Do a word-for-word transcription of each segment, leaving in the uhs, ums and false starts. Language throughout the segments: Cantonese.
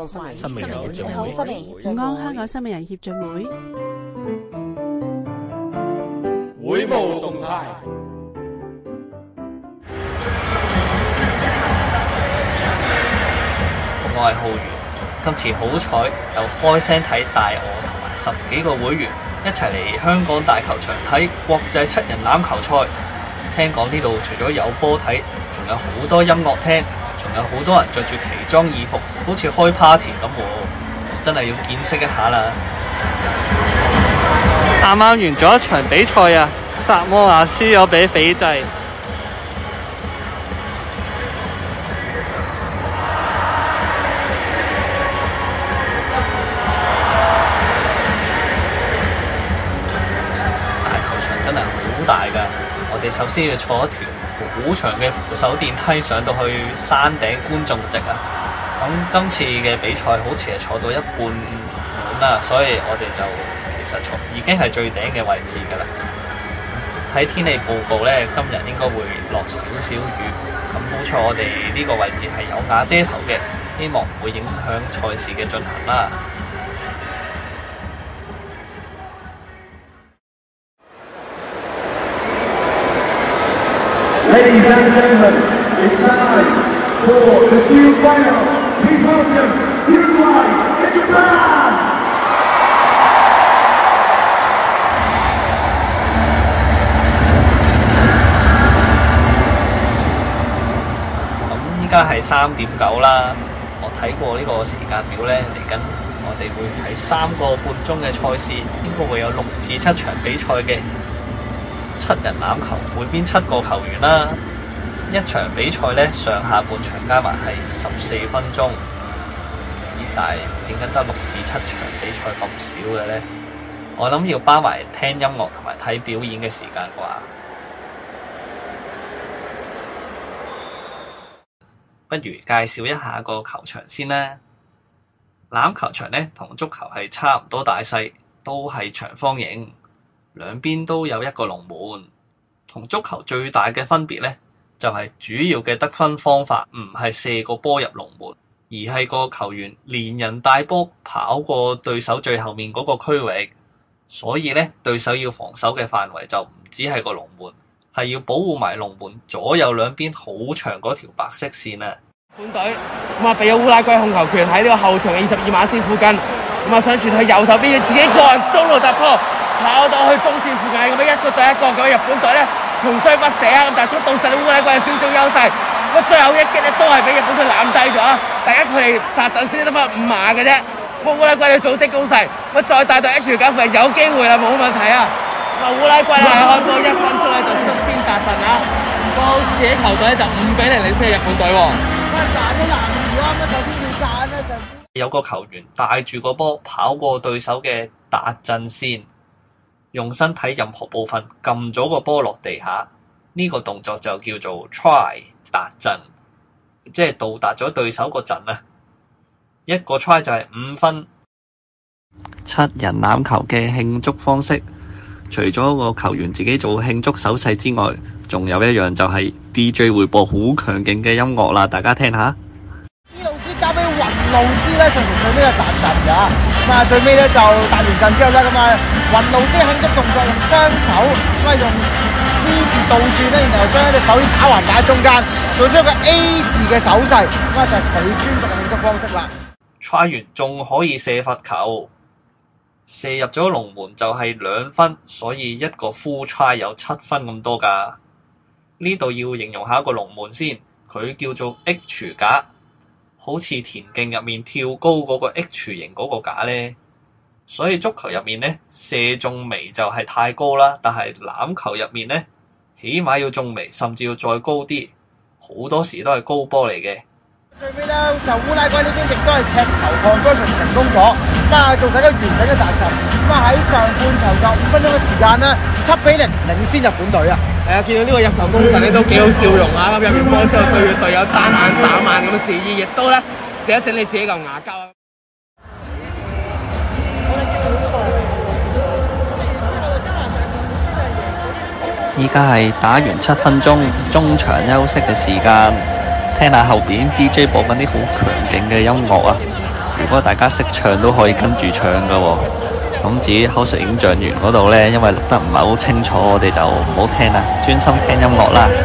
康新聞新聞人協進會， 午安香港新聞人協進會， 會務動態。 我係浩源，今次好彩又開聲睇帶我同埋十幾個會員一齊嚟香港大球場睇國際七人欖球賽。聽講呢度除咗有波睇，仲有好多音樂聽，仲有好多人着住奇裝異服，好似開 party 咁喎，真係要見識一下啦！ 啱啱完咗一場比賽啊，薩摩亞輸咗俾斐濟。 真係好大㗎！我哋首先要坐一條好長嘅扶手電梯上到去山頂觀眾席啊！咁今次嘅比賽好似係坐到一半滿啦，所以我哋就其實坐已經係最頂嘅位置㗎啦。睇天氣報告呢，今日應該會落少少雨，咁好彩我哋呢個位置係有瓦遮頭嘅，希望唔會影響賽事嘅進行啦。 Ladies and gentlemen, it's time for the Shield Final. Please welcome Uruguay and Japan. 咁依家係三點九啦，我睇過呢個時間表呢，嚟緊我哋會睇三個半鐘嘅賽事，應該會有六至七場比賽嘅。七人欖球每邊七個球員啦，一場比賽呢，上下半場加埋係十四分鐘，咦？但係點解得六至七場比賽咁少嘅呢？我諗要包埋聽音樂同埋睇表演嘅時間啩。不如介紹一下個球場先啦。欖球場呢，同足球係差唔多大細，都係長方形。兩邊都有一個龍門，同足球最大嘅分別呢，就係主要嘅得分方法唔係射個波入龍門，而係個球員連人帶波跑過對手最後面嗰個區域，所以呢，對手要防守嘅範圍就唔止係個龍門，係要保護埋龍門左右兩邊好長嗰條白色線啊！ 本隊咁啊，被烏拉圭控球權喺呢個後場嘅二十二碼線附近，咁啊想傳去右手邊，要自己個人中路突破。跑到去中線附近咁樣一個對一個，咁日本隊咧窮追不捨啊！咁但係速度實烏拉圭有少少優勢，咁最後一擊咧都係俾日本隊攬低咗。第一佢哋達陣先得翻五碼嘅啫，咁烏拉圭嘅組織攻勢，咁再帶到 H 九附近有機會啦，冇問題啊！咁啊烏拉圭咧開波一分鐘咧就率先達陣啊，個自己球隊咧就五比零領先日本隊喎。咁啊賺咗難處啦，咁首先要賺咧就有個球員帶住個波跑過對手嘅達陣線。用身體任何部分撳咗個波落地下，呢、這個動作就叫做 try 達陣，即係到達咗對手個陣啊！一個 try 就係五分。 七人欖球嘅慶祝方式，除咗個球員自己做慶祝手勢之外，仲有一樣就係 D J 會播好強勁嘅音樂啦，大家聽下。 伊老師交俾雲老師咧，進行最尾嘅達陣㗎。咁啊，最尾咧就達完陣之後咧，咁啊，雲老師慶祝動作用雙手，咁啊用 V 字倒轉咧，然後將一隻手打橫擺喺中間，做出一個 A 字嘅手勢，咁啊就係佢專屬嘅慶祝方式啦。 try完仲可以射罰球，射入咗龍門就係兩分，所以一個 full try 有七分咁多㗎。呢度要形容下一個龍門先，佢叫做 H 架。好似田徑入面跳高嗰個 H 型嗰個架呢，所以足球入面呢，射中楣就係太高啦，但係欖球入面呢，起碼要中楣，甚至要再高啲，好多時都係高波嚟嘅。 最尾咧就烏拉圭呢邊亦都係踢球 conversion 成功咗，咁啊做晒一個完整嘅達陣，咁啊喺上半場就五分鐘嘅時間咧，七比零領先日本隊啊！ 係啊，見到呢個入球功臣咧都幾好笑容啊！咁入面波之後對佢隊友單眼眨眼咁嘅示意，亦都咧整一整你自己嚿牙膠啊！ 依家係打完七分鐘中場休息嘅時間，聽下後邊 D J 播緊啲好強勁嘅音樂啊！ 如果大家識唱都可以跟住唱噶喎。咁至於口述影像員嗰度呢，因為錄得唔係好清楚，我哋就唔好聽啦，專心聽音樂啦。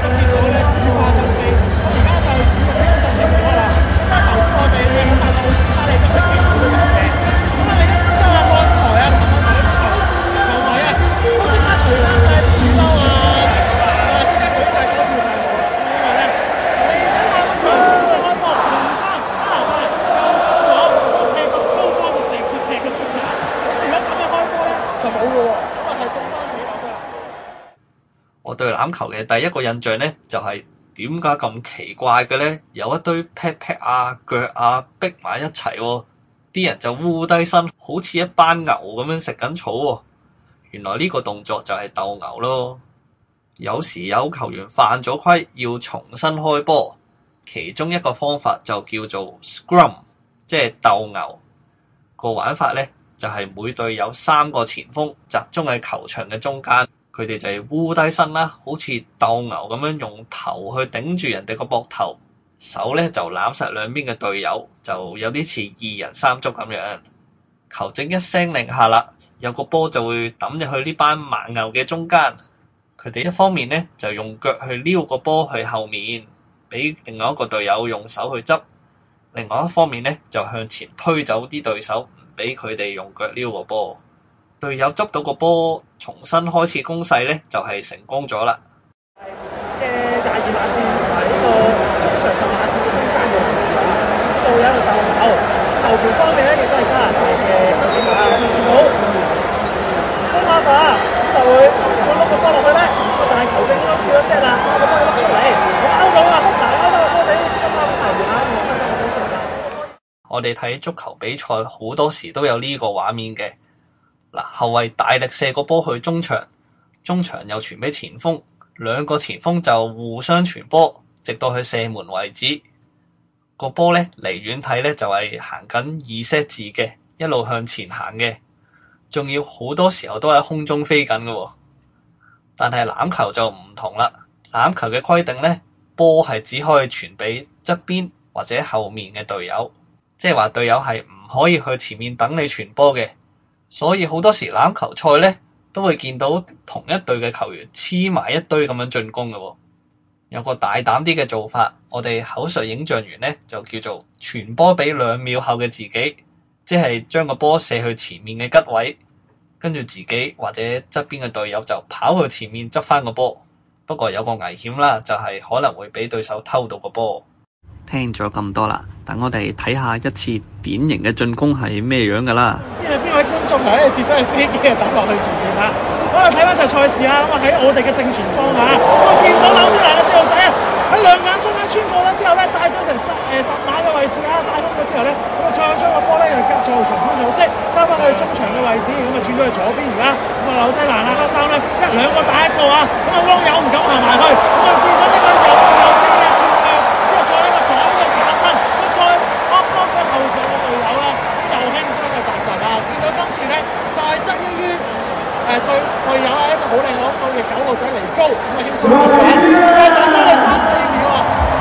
我對欖球嘅第一個印象呢，就係點解咁奇怪嘅呢？有一堆 pat pat 啊、腳啊逼埋一齊喎，啲人就烏低身，好似一班牛咁樣食緊草喎。原來呢個動作就係鬥牛咯。有時有球員犯咗規，要重新開波，其中一個方法就叫做 scrum， 即係鬥牛。個玩法呢，就係每隊有三個前鋒集中喺球場嘅中間。佢哋就係烏低身啦，好似鬥牛咁樣用頭去頂住人哋個膊頭，手咧就攬實兩邊嘅隊友，就有啲似二人三足咁樣。球證一聲令下啦，有個波就會抌入去呢班猛牛嘅中間。佢哋一方面咧就用腳去撩個波去後面，俾另外一個隊友用手去執；另外一方面咧就向前推走啲對手，唔俾佢哋用腳撩個波。隊友執到個波，重新開始攻勢咧，就係、是、成功咗啦。 嘅廿二碼線同埋呢個中場十碼線嘅中間嘅位置啦，就會有一個鬥牛。球權方面咧，亦都係加拿大嘅球員啊，見到攻下法就會會碌個波落去咧，但係球證都叫咗聲啦，把個波碌出嚟，勾到啊，撲埋勾到個波俾斯金巴球員啊，我分分鐘出嚟。 我哋睇足球比賽好多時都有呢個畫面嘅。嗱，後衛大力射個波去中場，中場又傳俾前鋒，兩個前鋒就互相傳波，直到去射門為止。個波咧離遠睇咧就係行緊二 set 字嘅，一路向前行嘅，仲要好多時候都喺空中飛緊嘅。但係欖球就唔同啦，欖球嘅規定咧，波係只可以傳俾側邊或者後面嘅隊友，即係話隊友係唔可以去前面等你傳波嘅。所以好多時欖球賽咧都會見到同一隊嘅球員黐埋一堆咁樣進攻嘅喎。有個大膽啲嘅做法，我哋口述影像員咧就叫做傳波俾兩秒後嘅自己，即係將個波射去前面嘅吉位，跟住自己或者側邊嘅隊友就跑去前面執翻個波。不過有個危險啦，就係可能會俾對手偷到個波。 聽咗咁多啦，等我哋睇下一次典型嘅進攻係咩樣噶啦。 知係邊位觀眾喺度接咗係飛機啊，打落去前面啦。咁啊睇翻場賽事啊，咁啊喺我哋嘅正前方啊，我見到紐西蘭嘅細路仔啊喺兩眼中間穿過啦，之後咧帶咗成十誒十碼嘅位置啊，帶空咗之後咧，咁啊再將個波咧又夾再重新組織，交翻去中場嘅位置，咁啊轉咗去左邊而家，咁啊紐西蘭啊黑衫咧一兩個打一個啊，咁啊汪友唔敢行埋去，咁啊變咗呢個右右邊嘅轉向，之後再一個左邊嘅打身，咁再幫幫個後上嘅隊友啊，又輕鬆嘅突襲啊，見到今次咧就係得益於誒對隊友係一個好靚好好嘅九號仔嚟高，咁啊輕鬆突襲，再等多你三四秒啊！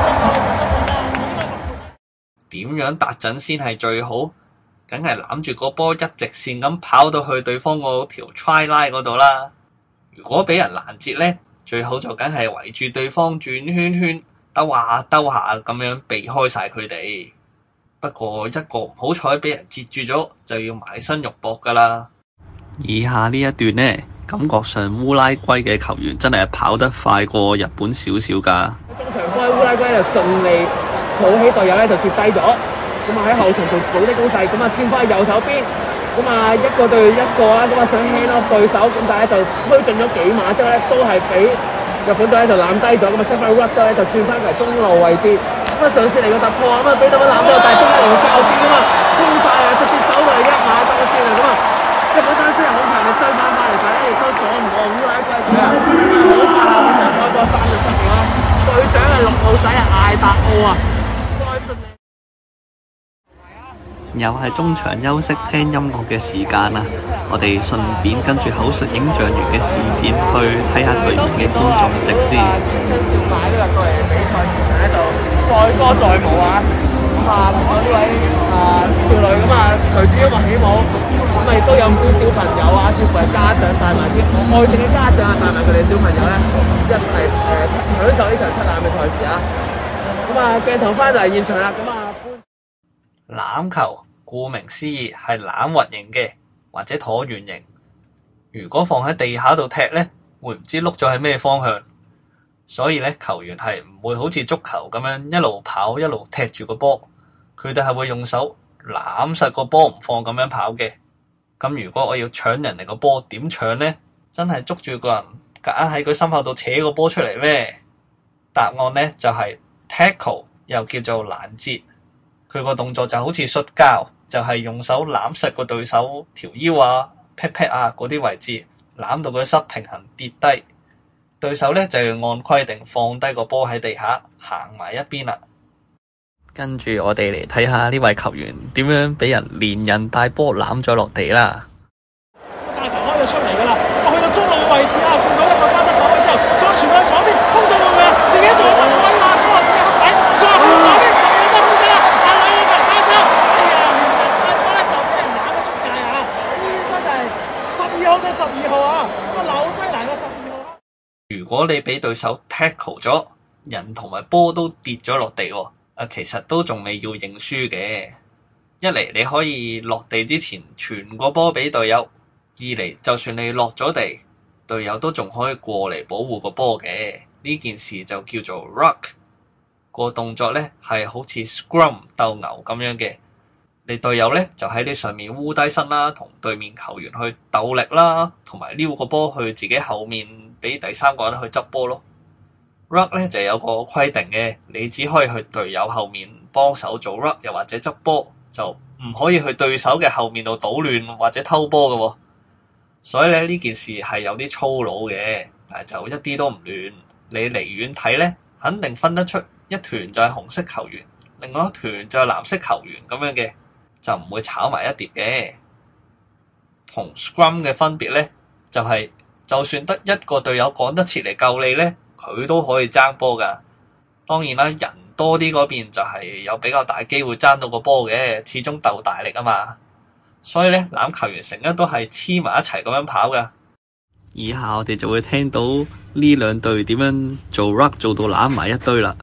點樣達陣先係最好？梗係攬住個波一直線咁跑到去對方嗰條 try line 嗰度啦。如果俾人攔截呢，最好就梗係圍住對方轉圈圈，兜下兜下咁樣避開晒佢哋。不過一個唔好彩俾人截住咗，就要埋身肉搏噶啦。 以下呢一段呢，感覺上烏拉圭嘅球員真係跑得快過日本少少噶。 中場波烏拉圭就順利抱起隊友咧就接低咗，咁啊喺後場做組織攻勢，咁啊轉翻去右手邊，咁啊一個對一個啦，咁啊想 hand off 對手，咁但係咧就推進咗幾碼之後咧都係俾日本隊咧就攬低咗，咁啊 set 翻 ruck 之後咧就轉翻嚟中路位置，咁啊嘗試嚟個突破，咁啊俾到個攬咗，但係中間嚟個較邊啊嘛，攻曬啊，直接走嚟一下多先啊，咁啊日本單先係好強力追翻翻嚟，但係咧亦都阻唔過烏拉圭隊啊，好快啊！呢場開波三就失咗，隊長係六號仔啊，艾達奧啊！ 又係中場休息聽音樂嘅時間啦，我哋順便跟住口述影像員嘅視線去睇下隊員嘅觀眾席先。 小馬呢個過嚟比賽前咧就載歌載舞啊，咁啊下我呢位啊少女咁啊，隨住音樂起舞，咁啊亦都有唔少小朋友啊，似乎係家長帶埋啲愛情嘅家長啊，帶埋佢哋小朋友咧，一齊誒享受呢場七欖嘅賽事啊！咁啊，鏡頭翻就係現場啦，咁啊， 欖球顧名思義係欖核形嘅，或者橢圓形。如果放喺地下度踢咧，會唔知碌咗喺咩方向，所以咧球員係唔會好似足球咁樣一路跑一路踢住個波，佢哋係會用手攬實個波唔放咁樣跑嘅。咁如果我要搶人哋個波，點搶呢？真係捉住個人夾硬喺佢心口度扯個波出嚟咩？答案呢就係 tackle， 又叫做攔截。佢個動作就好似摔跤，就係用手攬實個對手條腰啊、pat pat 啊嗰啲位置，攬到佢失平衡跌低。對手咧就要按規定放低個波喺地下，行埋一邊啦。 跟住我哋嚟睇下呢位球員點樣俾人連人帶波攬咗落地啦。 大球開咗出嚟噶啦，我去到中路嘅位置啊，見到一個交叉走位之後，再傳去左邊，空咗路嘅，自己做個威啊，衝落自己黑底，再去到左邊，十秒都空得啦，但兩個人交叉，哎呀，連人帶波咧就俾人攬咗出界啊！呢啲真係十二號定十二號啊，個紐西蘭嘅十二號。 如果你俾對手 tackle 咗，人同埋波都跌咗落地喎，啊其實都仲未要認輸嘅。一嚟你可以落地之前傳個波俾隊友，二嚟就算你落咗地，隊友都仲可以過嚟保護個波嘅。呢件事就叫做 ruck。個動作咧係好似 scrum 鬥牛咁樣嘅，你隊友咧就喺你上面烏低身啦，同對面球員去鬥力啦，同埋撩個波去自己後面俾第三個人去執波咯。ruck 咧就有個規定嘅，你只可以去隊友後面幫手做 ruck，又或者執波，就唔可以去對手嘅後面度搗亂或者偷波嘅。所以咧呢件事係有啲粗魯嘅，但係就一啲都唔亂。你離遠睇咧，肯定分得出一團就係紅色球員，另外一團就係藍色球員咁樣嘅，就唔會炒埋一碟嘅。同 scrum 嘅分別咧，就係、是、就算得一個隊友趕得切嚟救你咧，佢都可以爭波噶。當然啦，人多啲嗰邊就係有比較大機會爭到個波嘅，始終鬥大力啊嘛。所以咧，欖球員成日都係黐埋一齊咁樣跑噶。 以下我哋就會聽到呢兩隊點樣做 ruck 做到攬埋一堆啦。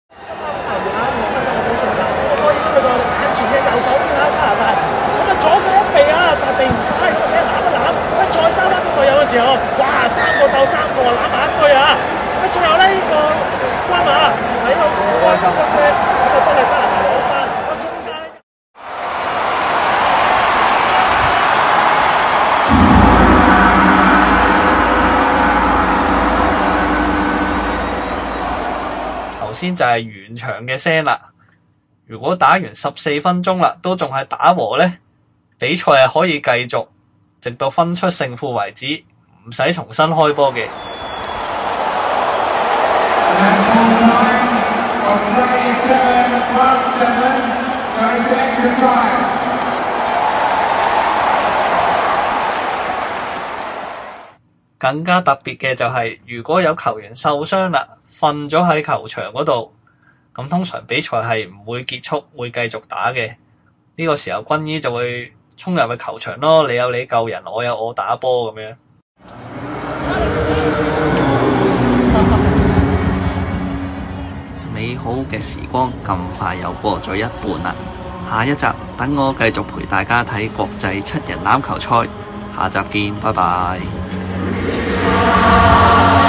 時候，哇！三個鬥三個，攬埋一堆啊！咁最後呢、呢個三啊，喺度好開心嘅啫，咁啊真係真係攞翻。咁中間咧， 頭先就係完場嘅聲啦。如果打完十四分鐘啦，都仲係打和咧，比賽係可以繼續，直到分出勝負為止。唔使重新開波嘅。更加特別嘅就係、是，如果有球員受傷啦，瞓咗喺球場嗰度，咁通常比賽係唔會結束，會繼續打嘅。呢、這個時候軍醫就會衝入去球場咯，你有你救人，我有我打波咁樣。 美好嘅時光咁快又過咗一半啦，下一集等我繼續陪大家睇國際七人欖球賽，下集見，拜拜。